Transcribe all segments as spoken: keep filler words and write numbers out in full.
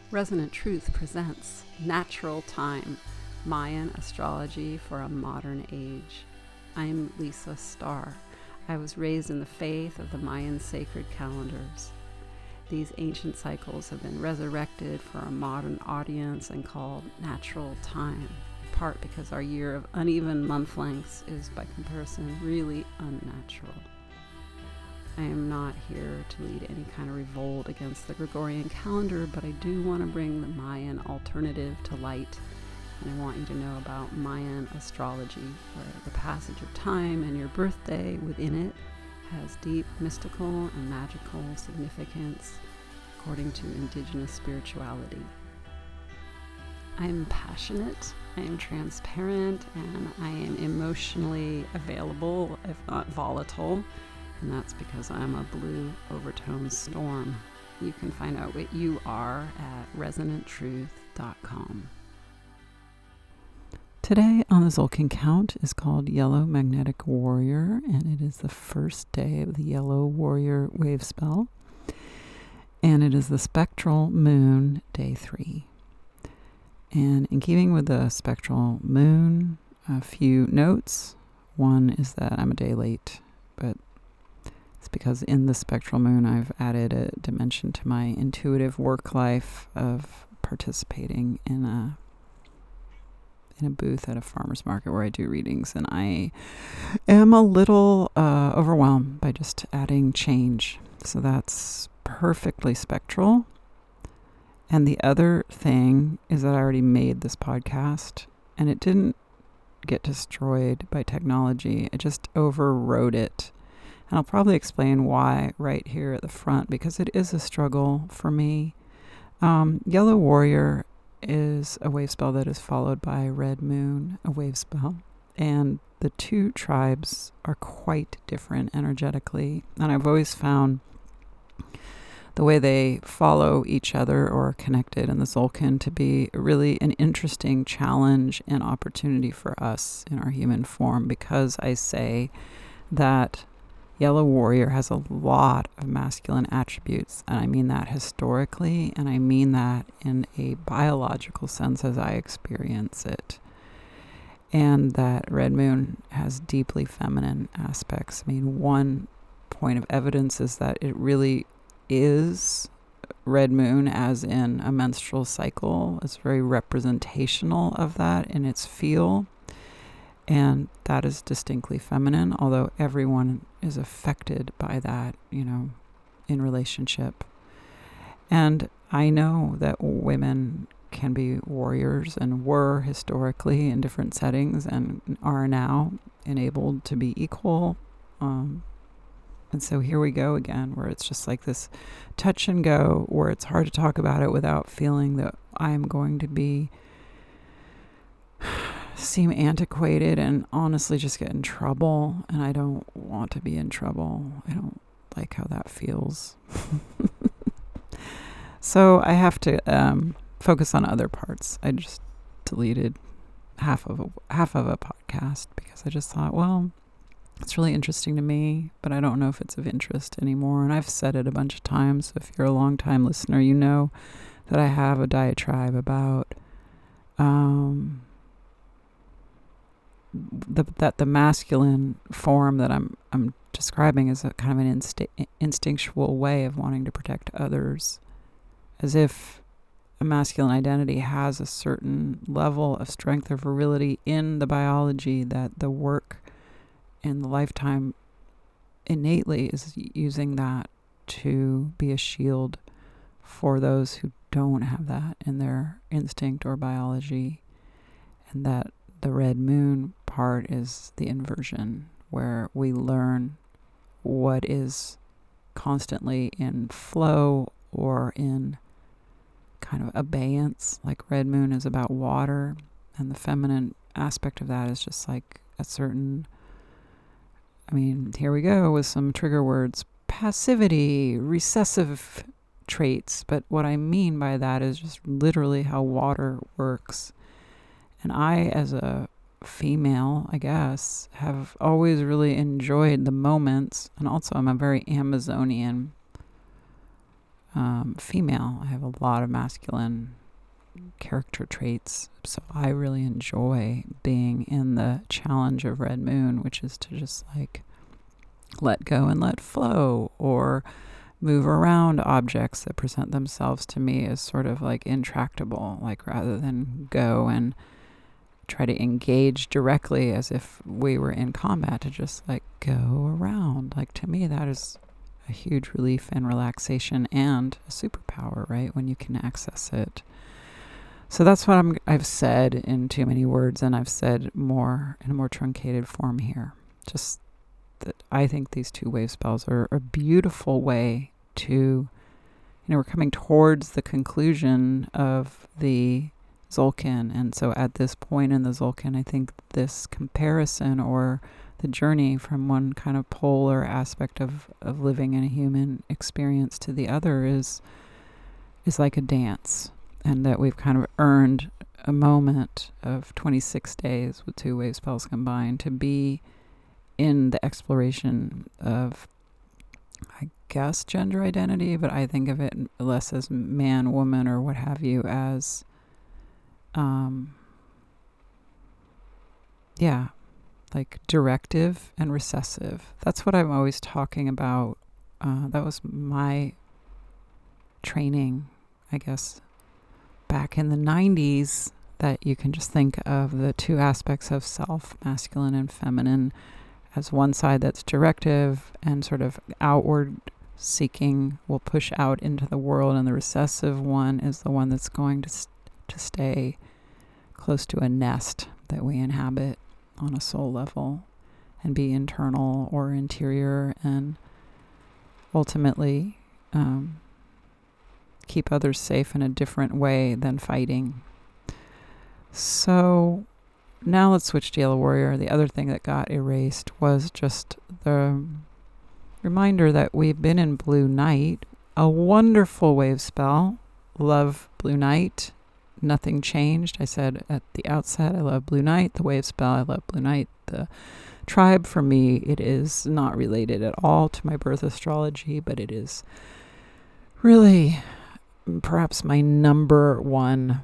Resonant Truth presents Natural Time, Mayan Astrology for a Modern Age. I'm Lisa Starr. I was raised in the faith of the Mayan sacred calendars. These ancient cycles have been resurrected for a modern audience and called natural time, in part because our year of uneven month lengths is, by comparison, really unnatural. I am not here to lead any kind of revolt against the Gregorian calendar, but I do want to bring the Mayan alternative to light, and I want you to know about Mayan astrology, where the passage of time and your birthday within it has deep mystical and magical significance according to indigenous spirituality. I am passionate, I am transparent, and I am emotionally available, if not volatile. And that's because I'm a blue overtone storm. You can find out what you are at resonant truth dot com. Today on the Tzolk'in Count is called Yellow Magnetic Warrior, and it is the first day of the Yellow Warrior wave spell. And it is the spectral moon, day three. And in keeping with the spectral moon, a few notes. One is that I'm a day late, but it's because in the spectral moon, I've added a dimension to my intuitive work life of participating in a in a booth at a farmer's market where I do readings. And I am a little uh, overwhelmed by just adding change. So that's perfectly spectral. And the other thing is that I already made this podcast and it didn't get destroyed by technology. I just overrode it. And I'll probably explain why right here at the front, because it is a struggle for me. Um, Yellow Warrior is a wave spell that is followed by Red Moon, a wave spell. And the two tribes are quite different energetically. And I've always found the way they follow each other or are connected in the Tzolk'in to be really an interesting challenge and opportunity for us in our human form, because I say that Yellow Warrior has a lot of masculine attributes, and I mean that historically, and I mean that in a biological sense as I experience it. And that Red Moon has deeply feminine aspects. I mean, one point of evidence is that it really is Red Moon, as in a menstrual cycle. It's very representational of that in its feel. And that is distinctly feminine, although everyone is affected by that, you know, in relationship. And I know that women can be warriors and were historically in different settings and are now enabled to be equal. Um, and so here we go again, where it's just like this touch and go, where it's hard to talk about it without feeling that I'm going to be seem antiquated and honestly just get in trouble, and I don't want to be in trouble. I don't like how that feels. So I have to um, focus on other parts. I just deleted half of a half of a podcast because I just thought, well, it's really interesting to me, but I don't know if it's of interest anymore. And I've said it a bunch of times. So if you're a long time listener, you know that I have a diatribe about um The, that the masculine form that I'm I'm describing is a kind of an insti- instinctual way of wanting to protect others, as if a masculine identity has a certain level of strength or virility in the biology that the work in the lifetime innately is using that to be a shield for those who don't have that in their instinct or biology, and that the Red Moon part is the inversion, where we learn what is constantly in flow or in kind of abeyance. Like Red Moon is about water, and the feminine aspect of that is just like a certain, I mean, here we go with some trigger words, passivity, recessive traits. But what I mean by that is just literally how water works. And I, as a female, I guess, have always really enjoyed the moments. And also I'm a very Amazonian um, female. I have a lot of masculine character traits. So I really enjoy being in the challenge of Red Moon, which is to just like let go and let flow, or move around objects that present themselves to me as sort of like intractable, like rather than go and try to engage directly as if we were in combat, to just like go around. Like, to me, that is a huge relief and relaxation and a superpower, right? When you can access it. So that's what I'm, I've said in too many words, and I've said more in a more truncated form here. Just that I think these two wave spells are a beautiful way to, you know, we're coming towards the conclusion of the Tzolk'in. And so at this point in the Tzolk'in, I think this comparison, or the journey from one kind of polar aspect of, of living in a human experience to the other is is like a dance. And that we've kind of earned a moment of twenty-six days with two wave spells combined to be in the exploration of, I guess, gender identity, but I think of it less as man, woman, or what have you, as um yeah, like directive and recessive. That's what I'm always talking about. Uh, that was my training, I guess, back in the nineties, that you can just think of the two aspects of self, masculine and feminine, as one side that's directive and sort of outward seeking, will push out into the world, and the recessive one is the one that's going to st- to stay close to a nest that we inhabit on a soul level, and be internal or interior, and ultimately um, keep others safe in a different way than fighting. So now let's switch to Yellow Warrior. The other thing that got erased was just the reminder that we've been in Blue Night, a wonderful wave spell. Love Blue Night. Nothing changed. I said at the outset, I love Blue Night. The wave spell, I love Blue Night. The tribe, for me, it is not related at all to my birth astrology, but it is really perhaps my number one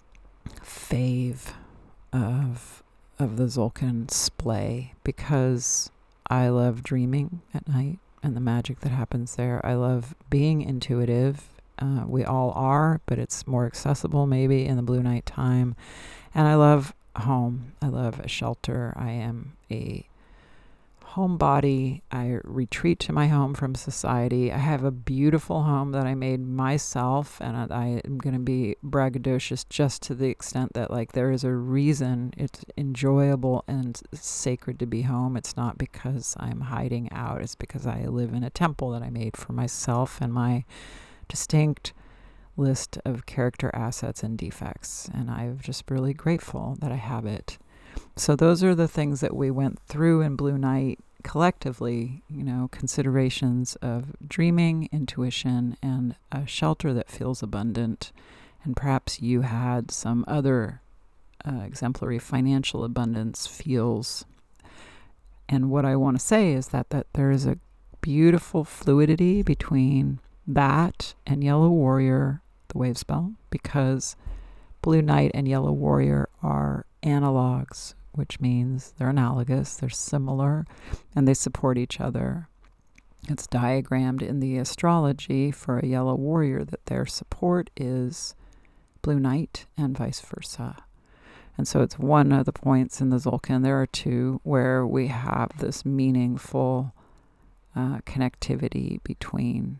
fave of of the Tzolk'in splay, because I love dreaming at night and the magic that happens there. I love being intuitive. Uh, we all are, but it's more accessible maybe in the Blue Night time. And I love home. I love a shelter. I am a homebody. I retreat to my home from society. I have a beautiful home that I made myself, and I am going to be braggadocious just to the extent that, like, there is a reason it's enjoyable and sacred to be home. It's not because I'm hiding out. It's because I live in a temple that I made for myself and my distinct list of character assets and defects, and I'm just really grateful that I have it. So those are the things that we went through in Blue Night collectively, you know, considerations of dreaming, intuition, and a shelter that feels abundant. And perhaps you had some other uh, exemplary financial abundance feels. And what I want to say is that, that there is a beautiful fluidity between that and Yellow Warrior, the wave spell, because Blue Night and Yellow Warrior are analogs, which means they're analogous, they're similar, and they support each other. It's diagrammed in the astrology for a Yellow Warrior that their support is Blue Night and vice versa. And so it's one of the points in the Tzolk'in, there are two, where we have this meaningful uh, connectivity between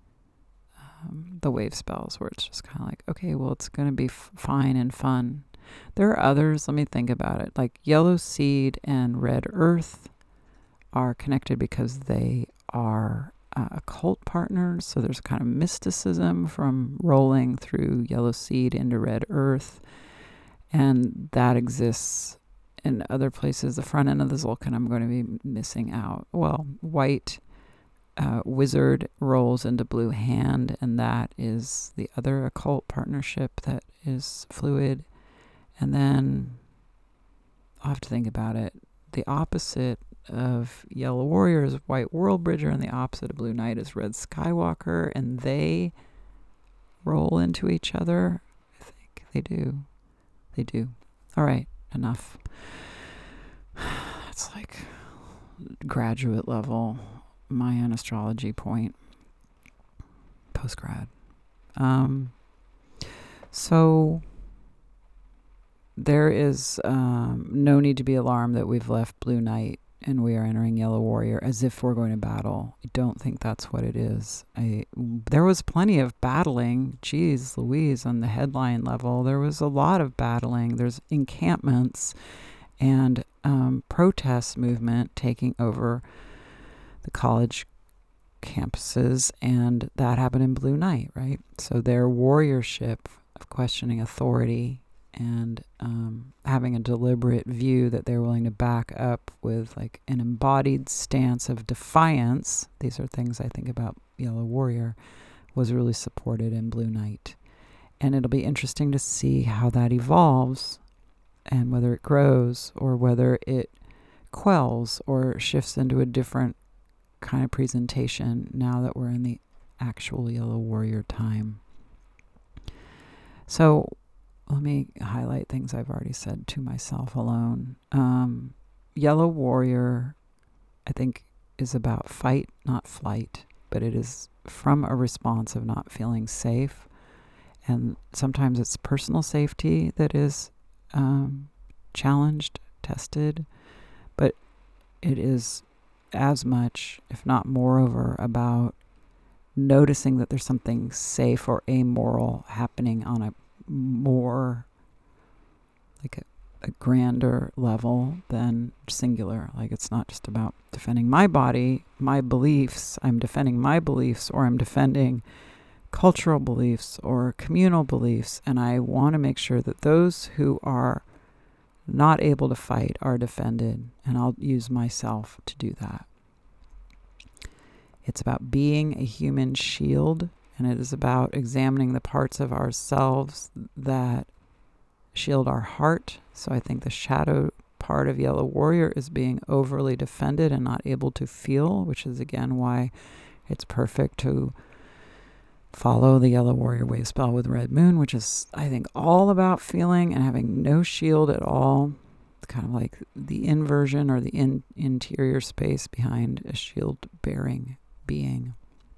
um, the wave spells, where it's just kind of like, okay, well, it's going to be f- fine and fun. There are others, let me think about it, like Yellow Seed and Red Earth are connected because they are uh, occult partners. So there's kind of mysticism from rolling through Yellow Seed into Red Earth. And that exists in other places. The front end of the Tzolk'in I'm going to be missing out. Well, White uh, Wizard rolls into Blue Hand, and that is the other occult partnership that is fluid. And then I'll have to think about it. The opposite of Yellow Warrior is White World Bridger, and the opposite of Blue Night is Red Skywalker, and they roll into each other. I think they do. They do. All right, enough. It's like graduate level Mayan astrology point. Postgrad. Um, so there is um, no need to be alarmed that we've left Blue Night and we are entering Yellow Warrior as if we're going to battle. I don't think that's what it is. I there was plenty of battling. Geez, Louise, on the headline level, there was a lot of battling. There's encampments and um, protest movement taking over the college campuses, and that happened in Blue Night, right? So their warriorship of questioning authority and um, having a deliberate view that they're willing to back up with like an embodied stance of defiance. These are things I think about Yellow Warrior, was really supported in Blue Night. And it'll be interesting to see how that evolves and whether it grows or whether it quells or shifts into a different kind of presentation now that we're in the actual Yellow Warrior time. So let me highlight things I've already said to myself alone. Um, Yellow Warrior, I think, is about fight, not flight, but it is from a response of not feeling safe. And sometimes it's personal safety that is um, challenged, tested, but it is as much, if not moreover, about noticing that there's something safe or amoral happening on a more like a, a grander level than singular. Like it's not just about defending my body, my beliefs. I'm defending my beliefs, or I'm defending cultural beliefs or communal beliefs. And I want to make sure that those who are not able to fight are defended. And I'll use myself to do that. It's about being a human shield. And it is about examining the parts of ourselves that shield our heart. So I think the shadow part of Yellow Warrior is being overly defended and not able to feel, which is again why it's perfect to follow the Yellow Warrior wave spell with Red Moon, which is, I think, all about feeling and having no shield at all. It's kind of like the inversion or the in- interior space behind a shield-bearing being.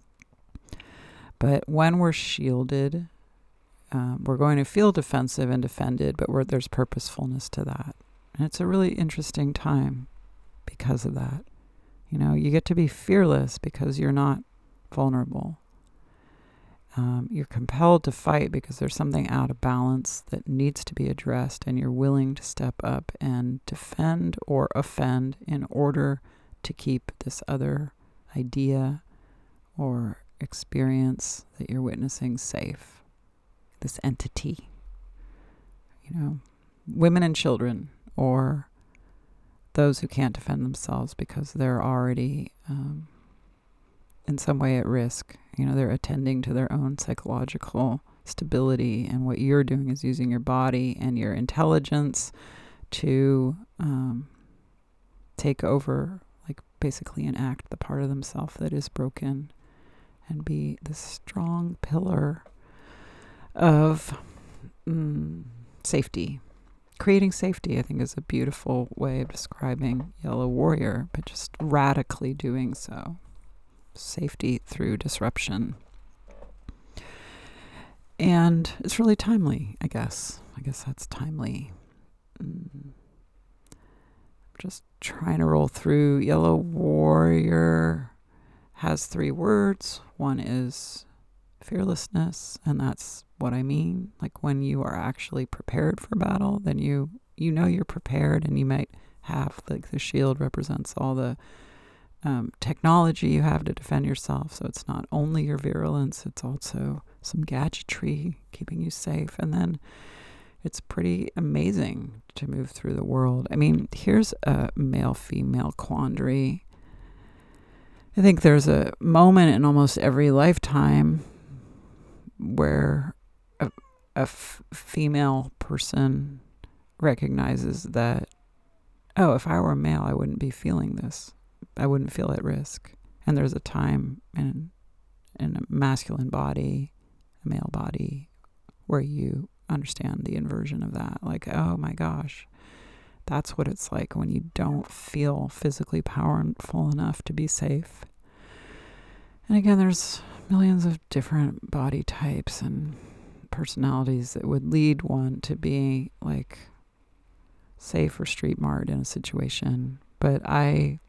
But when we're shielded, um, we're going to feel defensive and defended, but we're, there's purposefulness to that. And it's a really interesting time because of that. You know, you get to be fearless because you're not vulnerable. Um, you're compelled to fight because there's something out of balance that needs to be addressed, and you're willing to step up and defend or offend in order to keep this other idea or experience that you're witnessing safe, this entity, you know, women and children, or those who can't defend themselves because they're already um, in some way at risk. You know, they're attending to their own psychological stability, and what you're doing is using your body and your intelligence to um, take over, like basically enact the part of themselves that is broken, and be the strong pillar of mm, safety. Creating safety, I think, is a beautiful way of describing Yellow Warrior, but just radically doing so. Safety through disruption. And it's really timely, I guess. I guess that's timely. Mm. Just trying to roll through. Yellow Warrior has three words. One is fearlessness, and that's what I mean. Like when you are actually prepared for battle, then you you know you're prepared, and you might have, like, the shield represents all the um, technology you have to defend yourself. So it's not only your virulence, it's also some gadgetry keeping you safe. And then it's pretty amazing to move through the world. I mean, here's a male-female quandary. I think there's a moment in almost every lifetime where a, a f- female person recognizes that, oh, if I were a male, I wouldn't be feeling this. I wouldn't feel at risk. And there's a time in, in a masculine body, a male body, where you understand the inversion of that. Like, oh my gosh, that's what it's like when you don't feel physically powerful enough to be safe. And again, there's millions of different body types and personalities that would lead one to be like safe or street smart in a situation. But I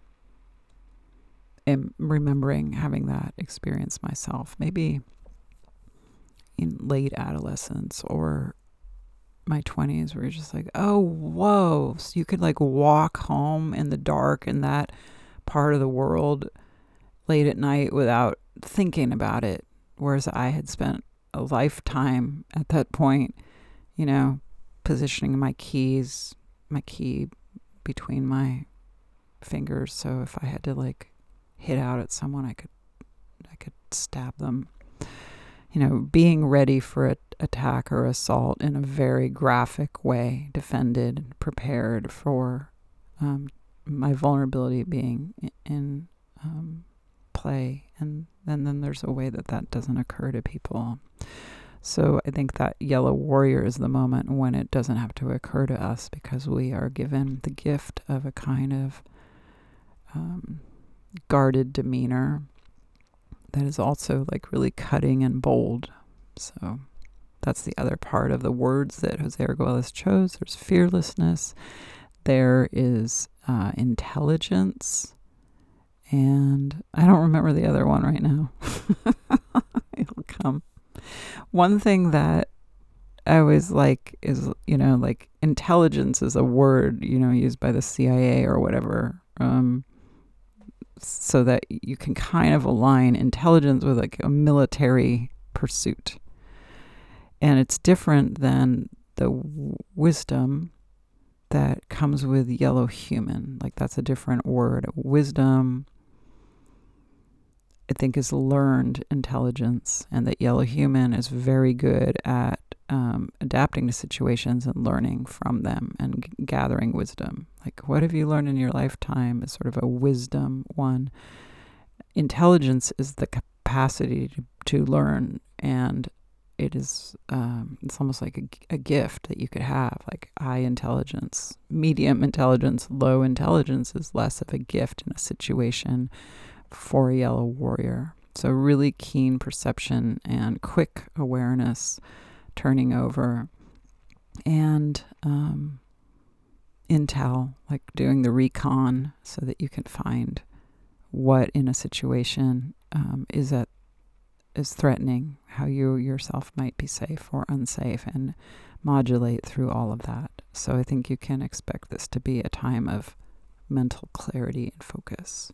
am remembering having that experience myself, maybe in late adolescence or my twenties, where you're just like, oh, whoa. So you could like walk home in the dark in that part of the world late at night without thinking about it. Whereas I had spent a lifetime at that point, you know, positioning my keys, my key between my fingers. So if I had to like hit out at someone, I could, I could stab them. You know, being ready for an attack or assault in a very graphic way, defended, prepared for um, my vulnerability being in, in um, play. And, and then there's a way that that doesn't occur to people. So I think that yellow warrior is the moment when it doesn't have to occur to us, because we are given the gift of a kind of um, guarded demeanor that is also like really cutting and bold. So that's the other part of the words that Jose Argüelles chose. There's fearlessness, there is uh, intelligence, and I don't remember the other one right now. It'll come. One thing that I always like is, you know, like intelligence is a word, you know, used by the C I A or whatever, um, so that you can kind of align intelligence with like a military pursuit. And it's different than the w- wisdom that comes with yellow human. Like that's a different word. Wisdom, I think, is learned intelligence, and that yellow human is very good at um, adapting to situations and learning from them and g- gathering wisdom. Like, what have you learned in your lifetime is sort of a wisdom one. Intelligence is the capacity to, to learn, and it is, um, it's almost like a, a gift that you could have, like high intelligence. Medium intelligence, low intelligence is less of a gift in a situation for a yellow warrior. So really keen perception and quick awareness, turning over, and um, intel, like doing the recon so that you can find what in a situation um, is at is threatening, how you yourself might be safe or unsafe, and modulate through all of that. So I think you can expect this to be a time of mental clarity and focus.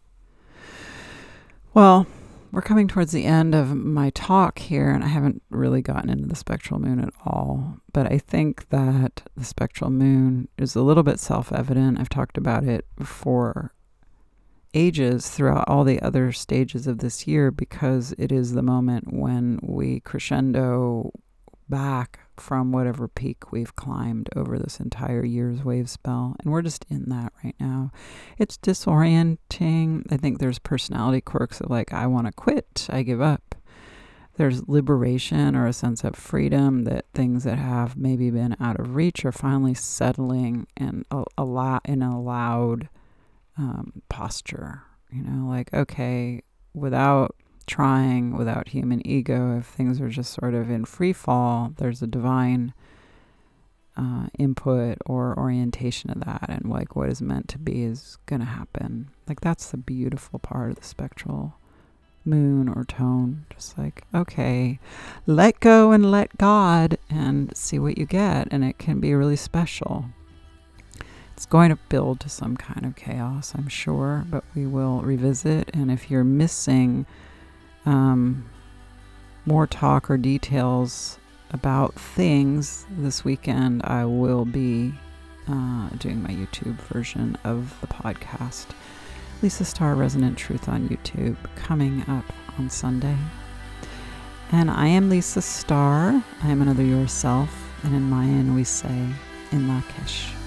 Well, we're coming towards the end of my talk here, and I haven't really gotten into the spectral moon at all. But I think that the spectral moon is a little bit self-evident. I've talked about it for ages throughout all the other stages of this year, because it is the moment when we crescendo back from whatever peak we've climbed over this entire year's wave spell. And we're just in that right now. It's disorienting. I think there's personality quirks of like, I want to quit, I give up. There's liberation or a sense of freedom, that things that have maybe been out of reach are finally settling and allow in a loud um, posture. You know, like, okay, without trying, without human ego, if things are just sort of in free fall, there's a divine uh, input or orientation of that, and like what is meant to be is going to happen. Like that's the beautiful part of the spectral moon or tone. Just like, okay, let go and let God and see what you get, and it can be really special. It's going to build to some kind of chaos, I'm sure, but we will revisit. And if you're missing Um, more talk or details about things this weekend, I will be uh, doing my YouTube version of the podcast. Lisa Starr, Resonant Truth on YouTube, coming up on Sunday. And I am Lisa Starr. I am another yourself. And in Mayan we say, in Lakesh.